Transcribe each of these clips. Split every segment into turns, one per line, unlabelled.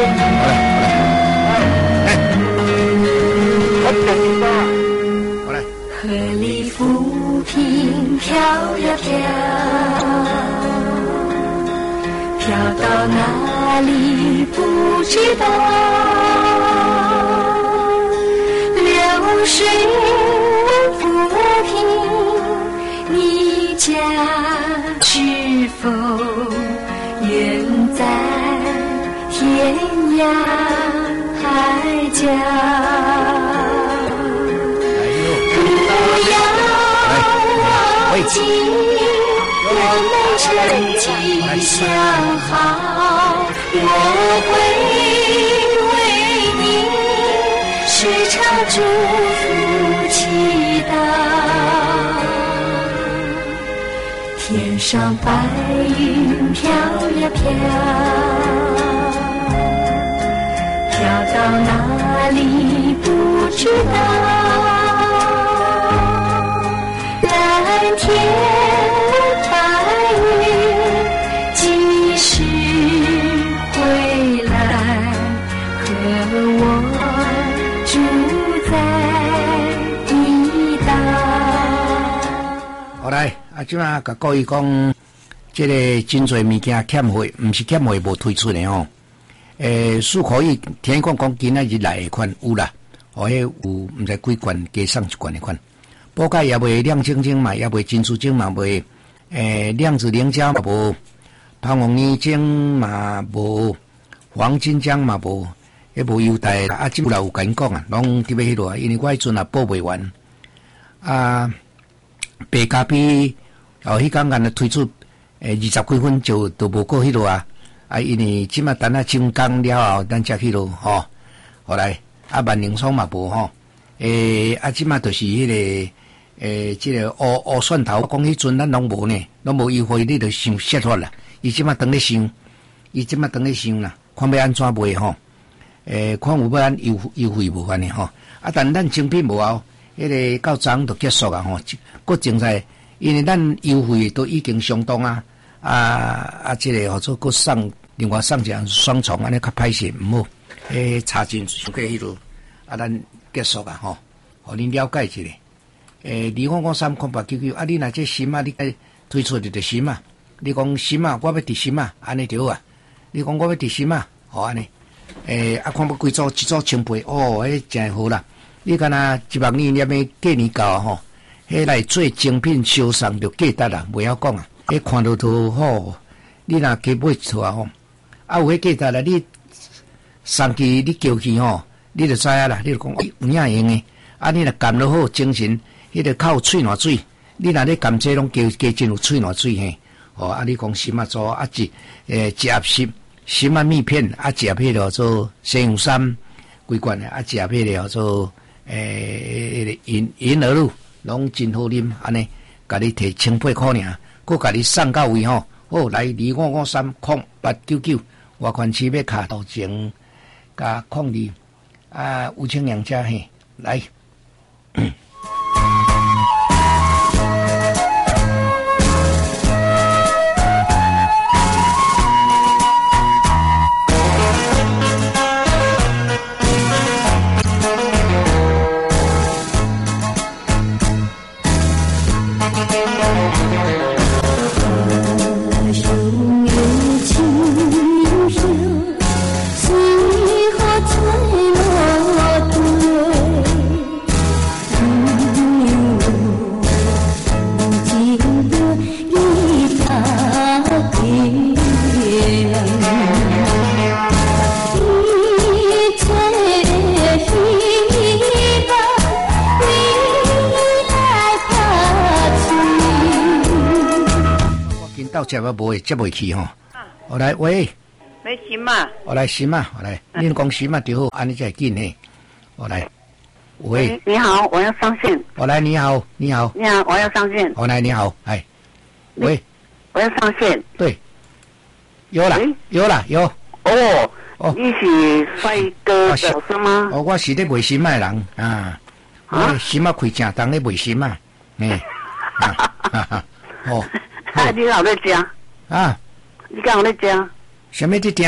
河里浮萍飘呀飘，飘到哪里不知道。流水浮萍，你家是否远在天涯海角？情，我们曾经相好，我会为你时常祝福祈祷。天上白云飘呀飘，飘到哪里不知道。蓝天白云几时回来，和我住在一道。
好来，即马甲各位讲，这个真侪物件欠货，毋是欠货无推出的哦。漱口液，听讲今仔日来的款有啦，迄有毋知几罐加送一罐的款。补钙也袂亮晶晶嘛，也袂珍珠晶嘛，袂亮子凝胶嘛无，胖黄泥精嘛无，黄金浆嘛无，迄无优待啦。即有啦有甲因讲啊，拢伫要迄落，因为我迄阵也补袂完。白咖啡迄天干推出20几分就都无过迄落啊。因为即马等下精工了后，咱才迄落吼。后来万宁霜嘛无吼。即马就是迄个。这个乌蒜头，讲迄阵咱拢无呢，拢无优惠，你就想泄出啦。伊即马等咧想啦，看要安怎卖吼？看有要安优惠无安尼吼？但咱精品无后，迄个到昨昏就结束啊吼。佫精彩，因为咱优惠都已经相当啊。这个或者佫送另外送一项双重，安尼较歹势毋好。差真伤过迄落，咱结束啊吼，互恁了解一下。25530899，你若这新啊，你该推出就新啊。你讲新啊，我要伫新啊，安尼就好啊。你讲我要伫新啊，好安尼。看要几组，一组千倍，迄真好啦。你敢若1万年念的过年到吼，迄来做精品销送就价值啦，袂晓讲啊。迄看到都好，你若加买一套啊吼，有迄价值啦。你送去你叫去吼，你就知影啦。你就讲有影用的，你若甘落好精神。迄个靠喙暖水，你若咧甘蔗拢加真有喙暖水嘿，你讲什么做一盒什么蜜片，一盒迄个做西洋参几罐的，一盒迄个做银耳露，拢真好啉，安尼，甲你摕18块尔，佮甲你送到位吼，好来25530899，外款市要卡头前加02吴清良家嘿，来。接啊无接袂去吼，我来喂，
没行嘛？
我来行嘛，我来，恁讲行嘛就好，安尼才会紧嘿。我来，喂，
你好，我要上线。
我来，你好，
你好，我要上线。
我来，你好，哎，喂，
我要上线。
对，有啦，有。
你是帅哥的角色吗？
我是咧卖心的人啊，我心开正当咧卖心啊，
你老在家
啊？
你敢有在家？
什么在家？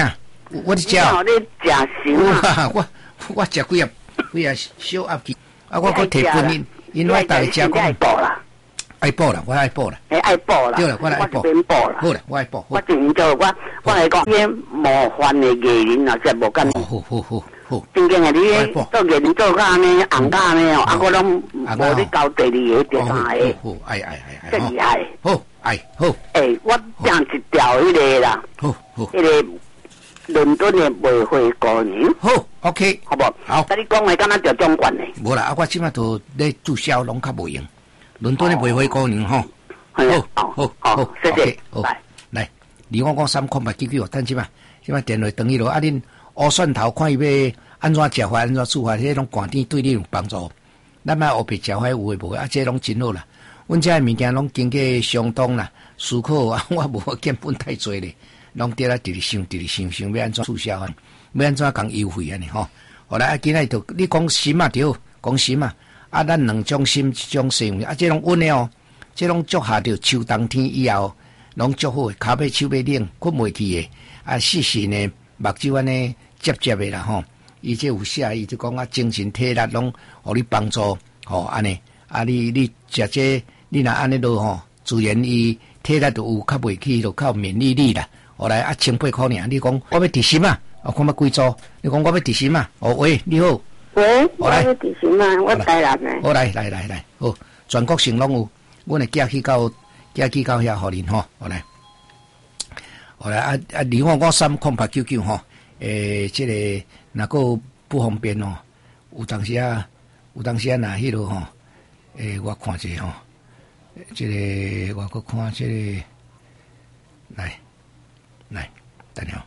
我伫食哦。
你食成啊？
我食几啊小鸭鸡，啊，我佫摕分因我逐个食讲。
爱补啦，
爱补啦，我爱补啦。
爱补啦。
对啦，我来爱补。
免补啦。
好啦，我爱补。
我真叫我来讲，迄模范的艺人啊，真无干。
好。
真正的你做艺人做甲呢，红甲呢哦，啊，我拢无你交第二个、第三个。
好，爱，
真厉害。
好，爱好。
我唱一条迄个啦。
好。
迄个伦敦的玫瑰姑娘。
好 ，OK，
好不？
好。
甲你讲的，敢若着中冠的。
无啦，我即摆都咧注销，拢较无用。伦敦的玫瑰姑娘吼。好，
谢谢。
来，离我讲3.899，等即摆电话等于咯。啊，恁乌蒜头看伊要安怎食法，安怎煮法，迄种寒天对你有帮助。咱莫黑白食法有诶无？啊，这拢真好啦。阮遮诶物件拢经过相当啦，思考啊，我无见本太侪咧，拢伫咧想要安怎促销啊，要安怎讲优惠安尼吼。后来啊，今仔就你讲心啊，对，讲心啊。啊，咱两种心，一种生活啊，这拢稳诶哦，这拢足下着秋冬天以后，拢足好诶，骹尾手要冷，困袂去诶。啊，细细呢，目睭安尼接诶啦吼。伊这有写，伊就讲啊，精神体力拢互你帮助，吼安尼。啊，你食这，你若安尼落吼，自然伊体力就有较袂去，就较免疫力啦。后来啊，1800块尔，你讲我要提心啊，看要几组？你讲我要提心啊？哦喂，你好。
喂，我要提心啊，我台南的。
好来，好，全国性拢有，阮会寄去到遐互恁吼，好来啊，离我3.899吼，这个若个不方便哦，有当时啊，若迄落吼，我看者吼，这个我搁看这个，来，等下。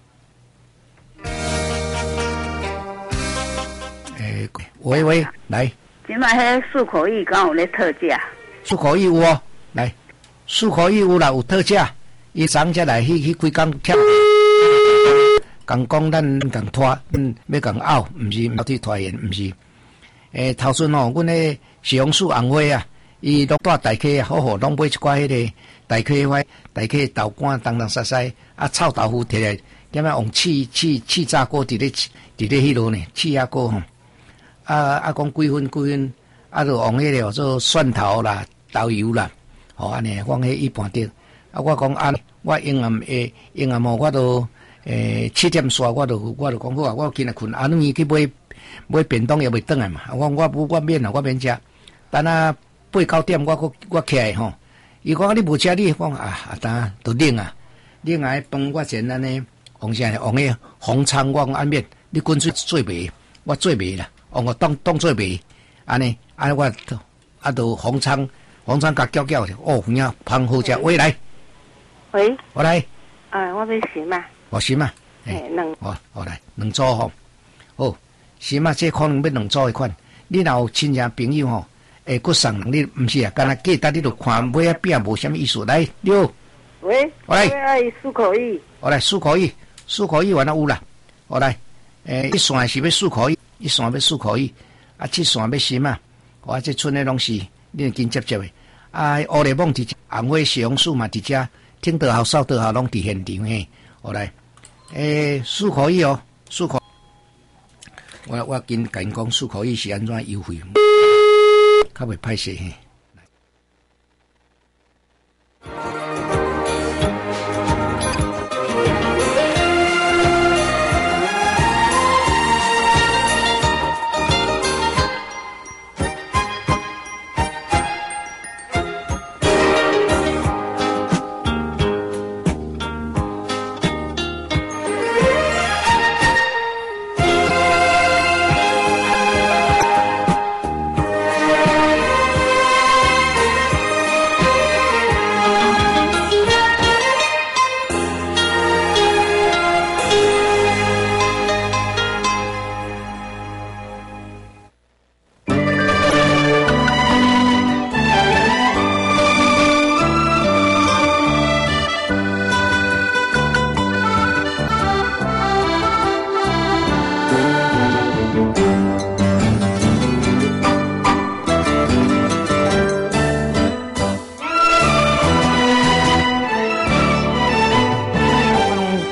喂，来。
即摆迄漱口液敢有咧特价？
漱口液有哦，来，漱口液有啦，有特价。伊昨才来迄几工贴，讲咱共拖，要共拗，毋是毛体拖延，毋是。头先吼，阮迄西红柿红花啊，伊拢带大溪啊，好，拢买一寡迄个大溪花、大溪豆干，东西啊，臭豆腐摕来，点样用气炸锅伫咧迄落呢，气压锅吼。讲几分，啊，就用迄个做蒜头啦、豆油啦，吼安尼，讲迄一般的。啊，我讲安，我阴暗吼，我都7点煞，我就讲好啊，我今日困，啊，你去买便当也袂转来嘛。我免啊，我免食。等啊8-9点，我起来吼。伊讲你无食，你讲当都冷啊，迄饭我先安尼，用啥？用迄红葱，我讲安免，你滚水做糜，我做糜啦。我当做糜，安尼我都红葱甲搅哦，呀，芳好食。喂来，
喂，
我来。
我要心啊。
我心啊。好来2组吼。好，心啊，这可能要2组的款。你若有亲戚朋友吼，佫送你，毋是啊？干那价值你就看买啊饼无啥物意思。来，你好。
喂，我来漱口液。
我来漱口液原来有啦。我来，一线是要漱口液。一线要漱口液，啊，七线要心啊，我这剩的拢是你紧接的。乌雷梦伫遮，红花西红柿嘛伫遮，听得好扫得好，拢伫现场嘿。好来，漱口液哦，漱口。我跟因讲漱口液是安怎优惠，较袂歹势嘿。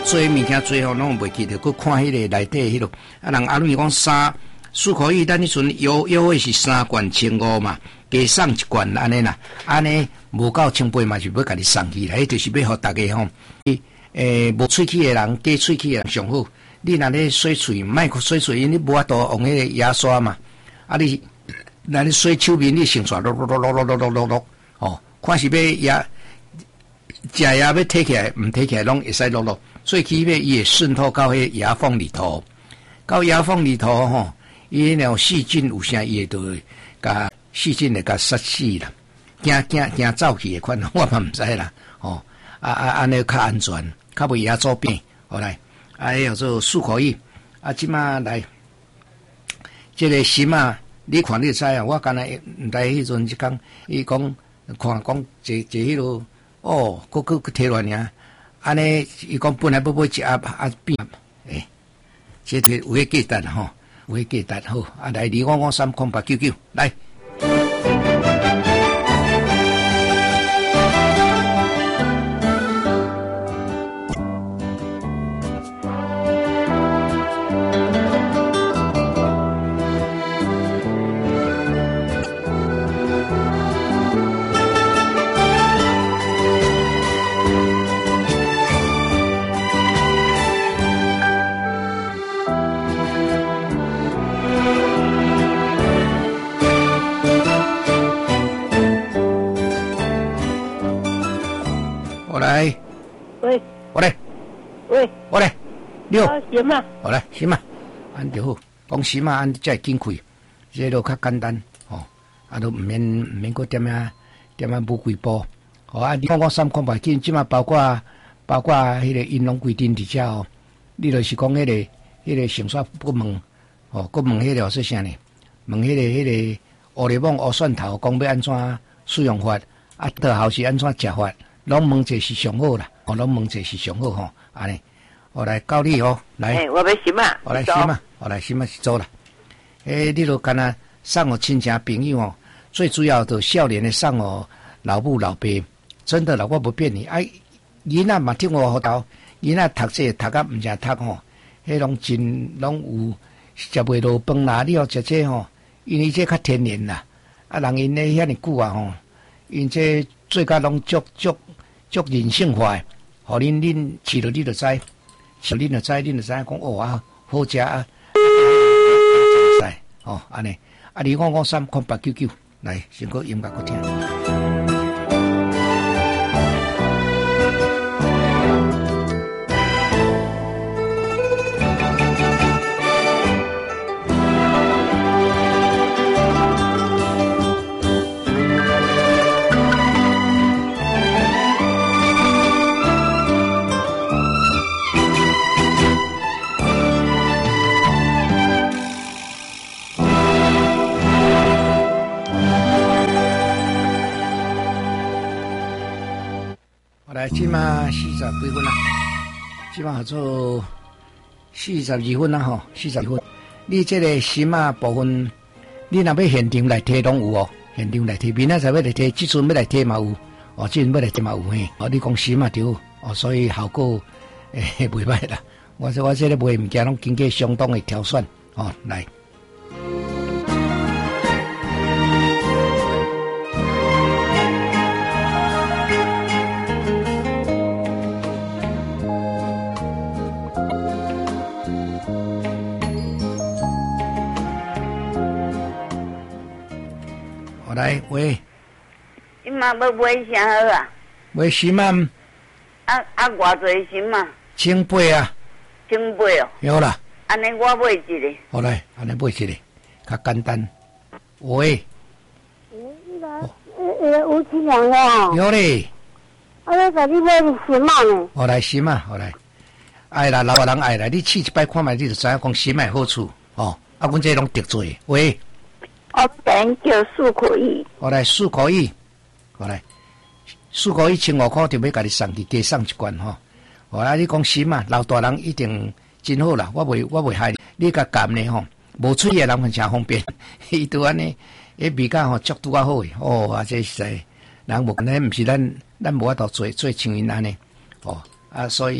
做物件做吼拢袂记得，佮看迄个内底迄落。啊，人阿鲁讲4块1，咱迄阵约会是3罐1,500嘛，加送1罐安尼啦，安尼无够1,800嘛，是要甲你送去啦，迄就是要互大家吼，无喙齿的人，加喙齿的人上好。你若咧洗喙，莫洗喙，因你无法度用迄个牙刷嘛。啊，你若咧洗手面，你先刷落，哦，看是要食牙要摕起来，毋摕起来拢会使落。最起码伊会渗透到迄牙缝里头，吼，伊若有细菌有啥，伊会都会甲细菌会甲杀死啦，惊走去的款，我嘛毋知啦，哦，安尼较安全，较袂牙周病，好来。叫做4块1，即马来，这个心啊，你看你知啊，我刚才来迄阵就讲，伊讲看讲坐迄落，哦，佫摕落尔，安尼伊讲本来要买一盒变，这摕有迄价值吼，有迄价值好，来2553899来。我来，六，
行嘛，
好来，行嘛，安就好，讲行嘛，安才会紧开，这都较简单，哦，都毋免搁点啊补几步，哦，你讲300斤，即嘛包括迄个银龙规定伫遮哦，你就是讲迄个成煞搁问，哦，搁问迄个说啥呢？问迄个乌里网乌蒜头，讲要安怎使用法，特效是安怎食法，拢问者是上好啦，哦，拢问者是上好吼，安尼。我来教你哦，来，
我要洗嘛，
我来洗嘛，是做啦。你就干那送我亲戚朋友哦，最主要的少年的送我老母老爸，真的啦，我不骗你。囡仔嘛听我好道，囡仔读册读甲毋正读吼，迄拢有食袂落饭啦，你要食这吼，因为这较天然啦。人因咧遐尼久啊吼，因这做甲拢足人性化的，互恁吃了你就知。像恁就知，讲哦好食啊，知哦安尼2553899来，先个音乐个听。即嘛40几分啦，即嘛做42分啦吼，42分。你这个心啊部分，你若要现场来摕拢有哦，现场来摕，明仔载要来摕，即阵要来摕嘛有，哦，即阵要来摕嘛有嘿。哦，你讲心啊对，哦，所以效果袂歹啦。我这个卖物件拢经过相当的挑选，哦，来。来喂，
你嘛要买啥好啊？
买什么？
偌济什么
？1,800啊。
1,800哦。
有啦。
安尼我买一个。
好来，安尼买一个，较简单。喂。
有这两个啊？
有嘞。
我要给你买什么呢？
好来，什么？好来。爱啦，老人爱啦，你试一摆看卖，你就知影讲什么好处哦。阮这拢得做的。喂。
我等叫4块1。
好来4块1，好来4块1，1,500块就要甲你送去，加送1罐吼。好啦，你讲心嘛，老大人一定真好啦，我袂害你。你甲咸呢吼，无喙的人很诚方便，伊拄安尼，迄味道吼足拄啊好诶。哦，啊这实在，人无安尼，毋是咱无法度做像因安尼。哦，所以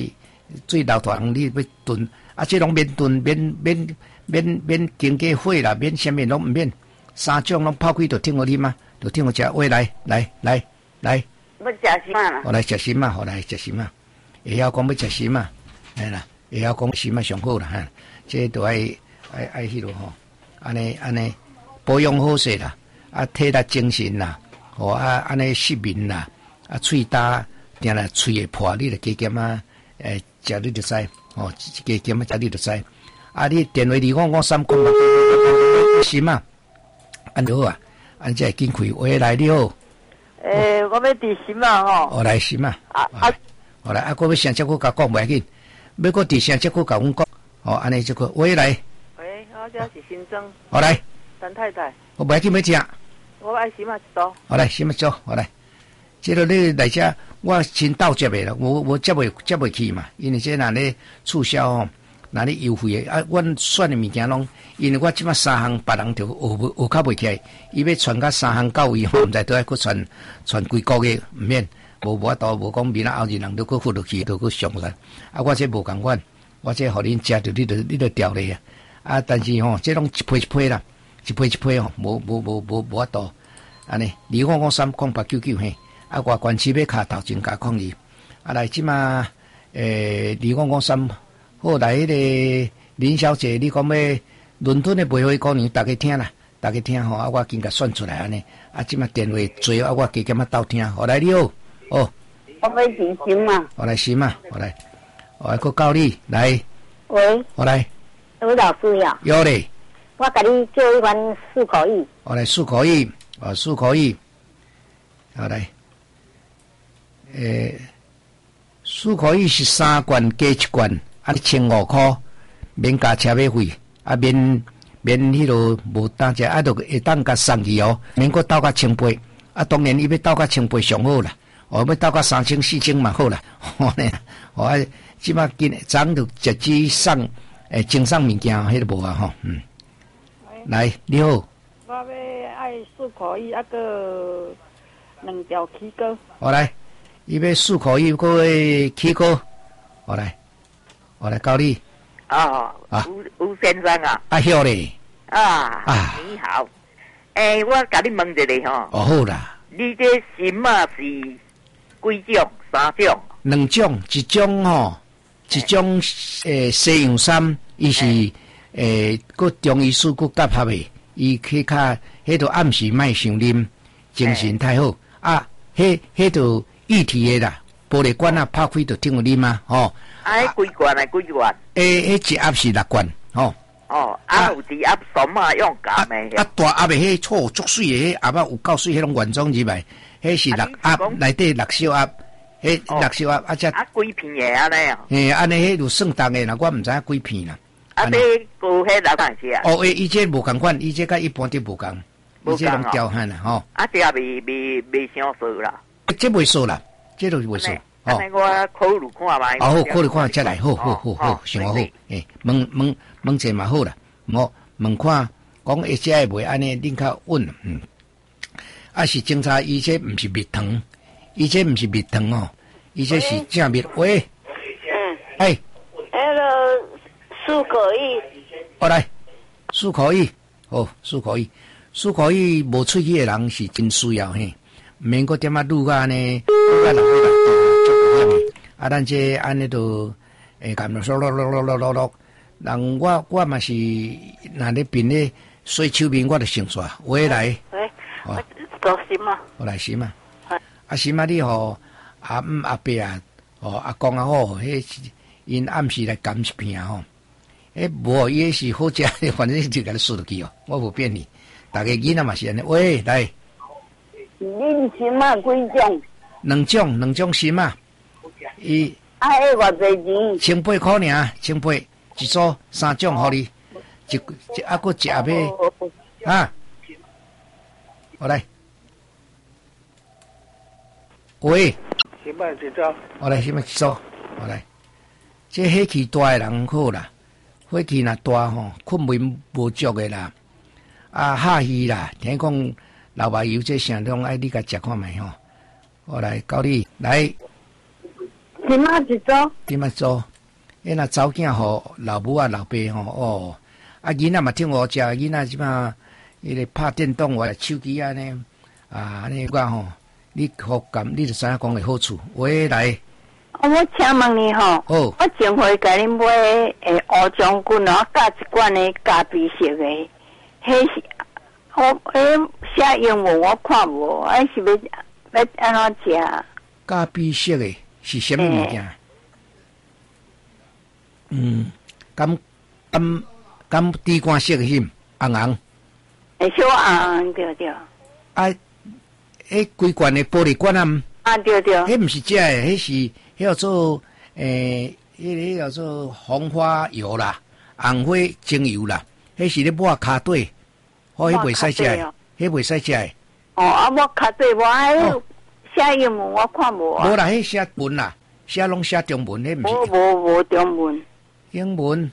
水流大人你要炖，啊，这拢免炖，免经过火啦，免什么拢唔免，三种拢泡开就听我啉嘛，就听我食，喂来，
要食什么啦？
我来食什么？我来食什么？会晓讲要食什么？哎啦，会晓讲什么上好啦哈，这都爱迄落吼，安尼保养好势啦，啊体力精神啦，哦安尼失眠啦，啊喙焦，定来喙会破，你著加减啊，食你著知，哦加减啊食你著知，啊你电话2553讲吧，什么？安好啊，安这紧开话来了。
我要伫什么吼？
我来什么？好来，我要上这个甲讲袂要紧，要个伫上这个甲阮讲，哦，安尼这个，喂来，
喂，我这是新增。
好来，
陈太太，
我袂要紧要食，
我爱什么一组？
好来，什么做？好来，这个你来这，我先到接的啦，我接袂去嘛，因为这若咧促销哦，若咧优惠的啊，阮选的物件拢，因为我即马3项，别人就学较袂起来，伊要传到3项到位吼，毋知倒来去传几个月，毋免。无法度，无讲明仔后日人都搁付落去，都搁上来。啊，我这无共款，我这互恁食着，你着调咧啊。啊，但是吼，这拢一批一批啦，一批一批吼，无法度。安尼25530899嘿，啊，外关市要卡头前加抗议。啊，来即马2553，好来迄个林小姐，你讲要伦敦的卖花姑娘，大家听啦，大家听吼，啊，我紧甲选出来安尼。啊，即马电话做啊，我加减啊斗听，好来你好。哦，
我要点心嘛。
我来洗嘛，我来个教你来。
喂，
我来。
有老师呀？
有嘞。
我甲你教一番漱口语。
我来漱口语，漱口语。好来，漱口语是3罐加1罐，啊，1500块，免加车马费，啊免迄落无当只，啊，就会当甲送去哦，免搁斗甲1000倍，啊，当然伊要斗甲1000倍上好啦。我要斗到3000、4000嘛好啦，我即马今早就直接送精送物件，迄个无啊吼，来你好，
我要爱漱口语，啊个2条起膏。
我来，伊要漱口语，个会起膏，我来教你。
吴先生啊。
啊晓咧。
你好。我甲你问一个吼。
哦好啦。
你这什么是？几种？3种
？2种，一种吼，一种西洋参，伊是个中医师个结合的，伊去较迄度暗时卖伤啉，精神太好啊！迄度液体的啦，玻璃罐啊，拍开就听有啉嘛，吼。
几罐？
迄一盒是6罐，吼。
有一盒什么用干的？
大盒的迄醋足水的，迄盒有够水，迄种原装入来。迄是6盒，内底6小盒，迄6小盒啊，只
几片的安尼
安尼迄就算重的啦，我毋知影几片啦。
你有迄6项是啊？
伊这无共款，伊这甲一般的无共，伊这拢调汉啦吼。
这也未伤熟啦。
这未熟啦，这都未熟。
安尼我考虑看卖。
好，考虑看再来，好，想好。问者嘛好啦，我问看讲一只会袂安尼，恁较稳。啊是警察，伊这毋是蜜糖，伊这毋是蜜糖哦，伊这是正蜜。喂，
那个漱口语。
我来，漱口语，漱口语，漱口语无喙齿的人是真需要嘿，毋免个点仔愈个呢，人会啊，咱这安尼都干了咯，人我嘛是若咧边咧洗手面，我就先刷，喂来。
做什么？
我来洗嘛，洗嘛你吼阿姆阿伯啊，阿公啊好，迄因暗时来甘一片吼，无伊是好食，反正就甲你输落去哦，我无骗你，大家囡仔嘛是安尼，喂来，
恁什么几种
？2种什么？伊
迄偌济
1800
钱
块尔，1800一组3种，互你一个一盒啊，我来。喂，
什么一组？
我来什么一组？我来，这火气大的人好啦，火气若大吼，困眠无足的啦，下鱼啦，听讲老爸油这啥拢爱你甲食看卖吼。我来教你来，
什么一组？
什么组？ 若查某囝互老母啊老爸吼啊囡仔嘛听我食，囡仔即马伊咧拍电动或手机安尼安尼讲吼，你互感你就知影讲的好处。喂，来。
我请问你吼，我前回甲你买乌将军哦，加一罐的咖啡色的，迄是我写英文我看无，还是要安怎食？
咖啡色的是什么物件？敢滴管色的迄红红。
小红对。
啊，迄规罐的玻璃罐啊。
对。
迄毋是这的，迄是。迄叫做迄叫做红花油啦，红花精油啦，迄是咧抹骹底，迄袂使食的，迄袂使食的。
我骹底无写英文我看无。
无啦，迄写文啦，写拢写中文，迄毋是。
无中文。
英文。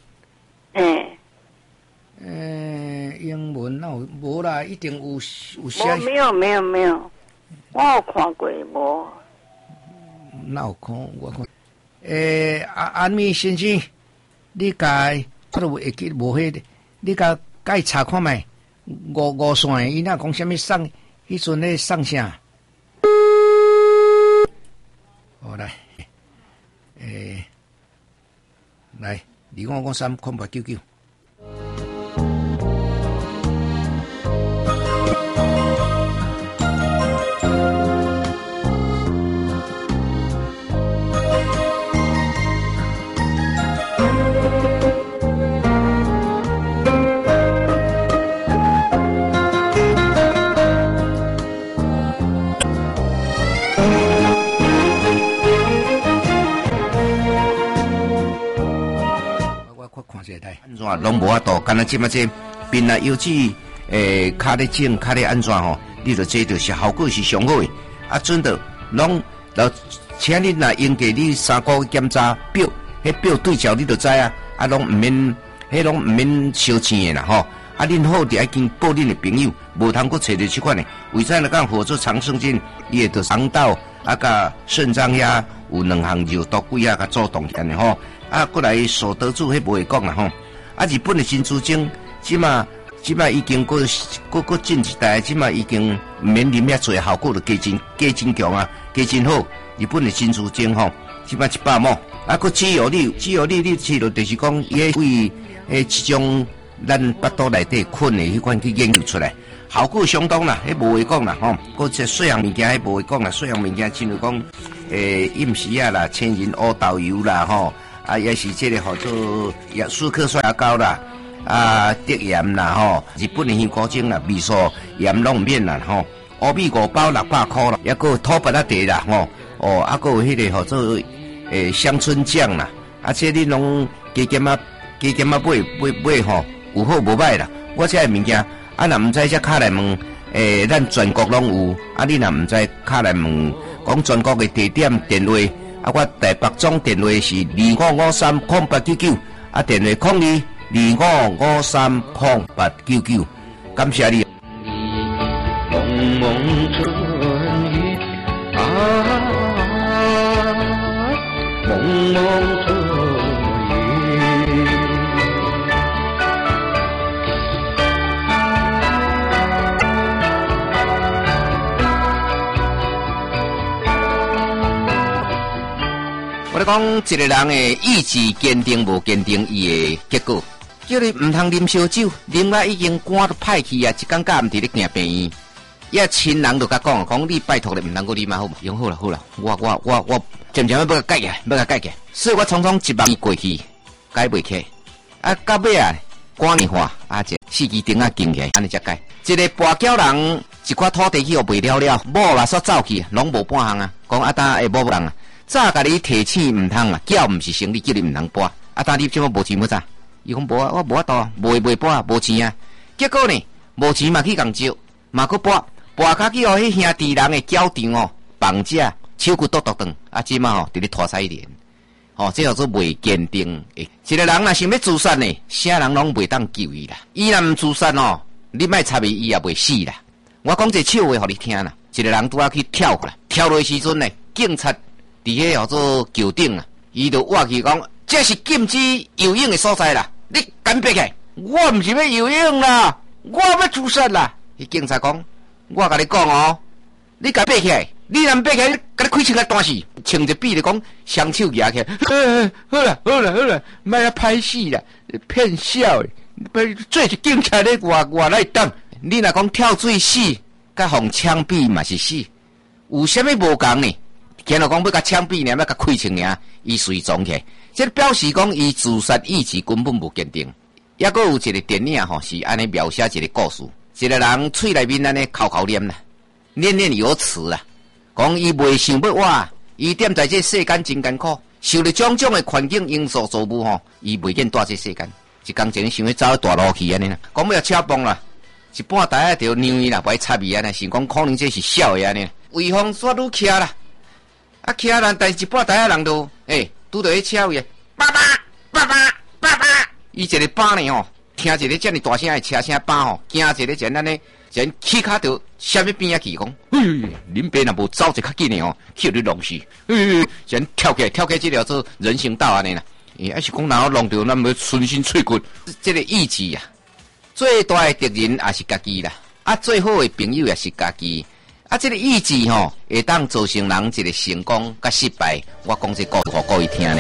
英文那有无啦？一定有写。
没有，我有看过无。
那有看我看，安咪先生，你家我都会记无迄个，你家伊查看觅五线，伊若讲啥物送，迄阵咧送啥？好来，来2553空白99。安怎拢无法度，干那即马这病啊药剂卡咧整卡咧安怎吼？你着这着是效果是上好诶。啊，准的拢请你若用过你3个月检查表，迄表对照你着知啊。啊，拢毋免，迄拢毋免烧钱诶啦吼。啊，恁好伫爱经报恁诶朋友，无通搁找着即款诶。为啥呢？讲合作长生津，伊会着肠道啊，甲肾脏遐有2项肉毒几啊，甲做动起来吼。啊，过来所得主迄无会讲啦吼。啊，日本的珍珠精，即马已经过进一代，即马已经毋免啉遐侪，效果就加真强啊，加真好。日本的珍珠精吼，即马100亩。啊，佮只有你去了，就是讲伊为即种咱腹肚内底菌的迄款去研究出来，效果相当啦，迄无话讲啦吼。佮这细项物件迄无话讲啦，细项物件亲如讲饮食啊啦，千人乌豆油啦吼。啊，也是这个叫做舒克酸牙膏啦，啊，德盐啦吼，日本的香菇精啦，味素盐拢免啦吼，乌米5包600块啦，也个土白茶啦吼，啊个有迄个叫做乡村酱啦，啊，这你拢加减啊买吼，有好无歹啦。我这物件啊，若毋知这卡来问，咱全国拢有，啊，你若毋知卡来问，讲全国的地点电话。啊，我台北总电话是25530899，啊，电话0225530899，感谢你。蒙蒙春雨啊，蒙蒙春雨。我讲一个人的意志坚定无坚定，伊的结果，叫你唔通啉烧酒，啉啊已经肝都歹去啊，一天甲唔伫咧行病院，也亲人就甲讲你拜托你唔通够啉啊好嘛，用好啦，我渐渐要甲改起，所以我匆匆1万过去，改袂起，啊到尾啊肝硬化啊，这4支钉啊钉起来，安尼才改。一个跋筊人一块土地去又卖了，某嘛煞走去，拢无半项啊，讲啊当会某人啊。早甲你提醒唔通啊，叫唔是生理，叫你唔通搬。啊，但你即么无钱要咋？伊讲无啊，我无法度，袂搬，无钱啊。结果呢，无钱嘛去共借，嘛去搬卡去哦，迄兄弟人的脚场哦，绑架，手骨剁断，啊，即嘛吼，伫咧拖西连，哦，这叫做未坚定。一个人若想要自杀呢，啥人拢袂当救伊啦。伊若唔自杀哦，你莫插伊，伊也袂死啦。我讲一笑话互你听啦，一个人拄啊去跳过来，跳落时阵呢，警察。伫迄叫做桥顶啊，伊就挖去讲， 这是禁止游泳的所在啦！你敢别开？我唔是要游泳啦，我要自杀啦！迄警察讲，我甲你讲哦，你敢别起来？你若别起来，甲你开枪来断死！穿着笔就讲，双手举起来，好啦，莫啊歹死啦，骗笑的，做一警察咧外来当。你若讲跳水死，甲放枪毙嘛是死，有啥物无共呢？见到讲要甲枪毙呢，要甲开枪呢，伊随撞起来，这表示讲伊自杀意志根本无坚定。抑阁有一个电影吼，是安尼描写一个故事，一个人嘴内面安尼口念啦，念有词啦，讲伊袂想要活，伊踮在这世间真艰苦，受了种种的环境因素造物吼，伊袂见住这世间。一工前想要走大路去安尼啦，讲要车崩啦，一半台就让伊啦，不爱插伊安尼，想讲可能这是小的安尼，威风煞愈骑啦，啊骑人，但是一半台人都拄到迄车位，爸爸。伊一个爸呢吼，听一个遮尔大声的车声爸吼，惊一个前安尼，前起卡就闪去边仔去讲，恁爸若无走就较紧的吼，去你弄死，前跳起这条做人行道安尼啦，还是讲然后弄到咱要顺心脆骨，这个意志啊，最大的敌人也是家己啦，啊最好的朋友也是家己，啊这个意志吼，会当造成人一个成功甲失败，我讲这故事互各位听呢。